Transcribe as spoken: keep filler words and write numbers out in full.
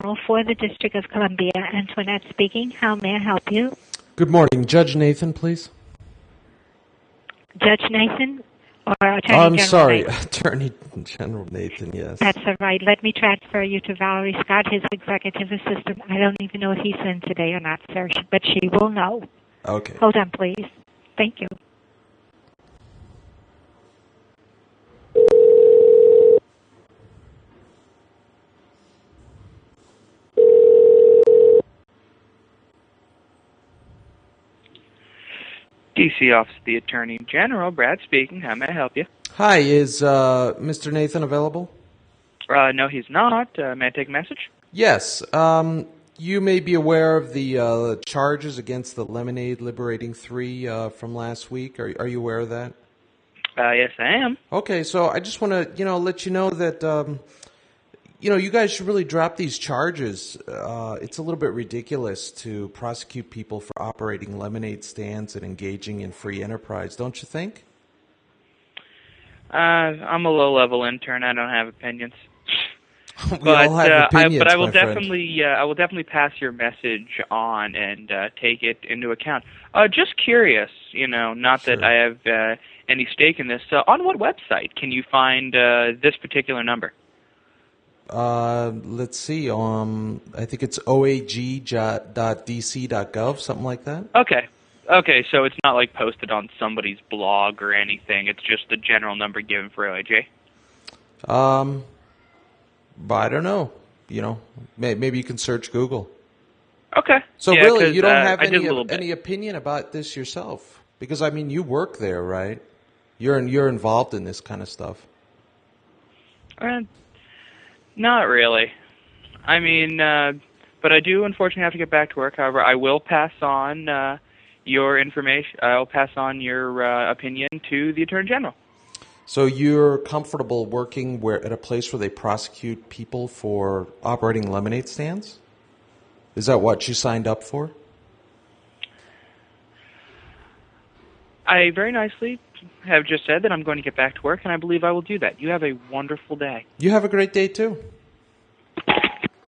General for the District of Columbia. Antoinette speaking. How may I help you? Good morning. Judge Nathan, please. Judge Nathan or Attorney oh, I'm General sorry. Nathan? Attorney General Nathan, yes. That's all right. Let me transfer you to Valerie Scott, his executive assistant. I don't even know if he's in today or not, sir, but she will know. Okay. Hold on, please. Thank you. D C Office of the Attorney General, Brad speaking. How may I help you? Hi, is uh, Mister Nathan available? Uh, no, he's not. Uh, may I take a message? Yes. Um, you may be aware of the uh, charges against the Lemonade Liberating three uh, from last week. Are, are you aware of that? Uh, yes, I am. Okay, so I just want to, you know, let you know that, um, you know, you guys should really drop these charges. Uh, it's a little bit ridiculous to prosecute people for operating lemonade stands and engaging in free enterprise, don't you think? Uh, I'm a low-level intern. I don't have opinions. we but, all have uh, opinions, I, but I will my friend. definitely, uh, I will definitely pass your message on and uh, take it into account. Uh, just curious, you know, not Sure. that I have uh, any stake in this. Uh, on what website can you find uh, this particular number? Uh, let's see. Um, I think it's o a g dot d c dot gov, something like that. Okay. Okay, so it's not like posted on somebody's blog or anything. It's just the general number given for O A J. Um, but I don't know. You know, may, maybe you can search Google. Okay. So yeah, really, you don't uh, have I did any a little bit. any opinion about this yourself? Because I mean, you work there, right? You're in, you're involved in this kind of stuff. Uh, not really. I mean, uh, but I do unfortunately have to get back to work. However, I will pass on uh, your information. I'll pass on your uh, opinion to the Attorney General. So you're comfortable working where at a place where they prosecute people for operating lemonade stands? Is that what you signed up for? I very nicely have just said that I'm going to get back to work, and I believe I will do that. You have a wonderful day. You have a great day, too.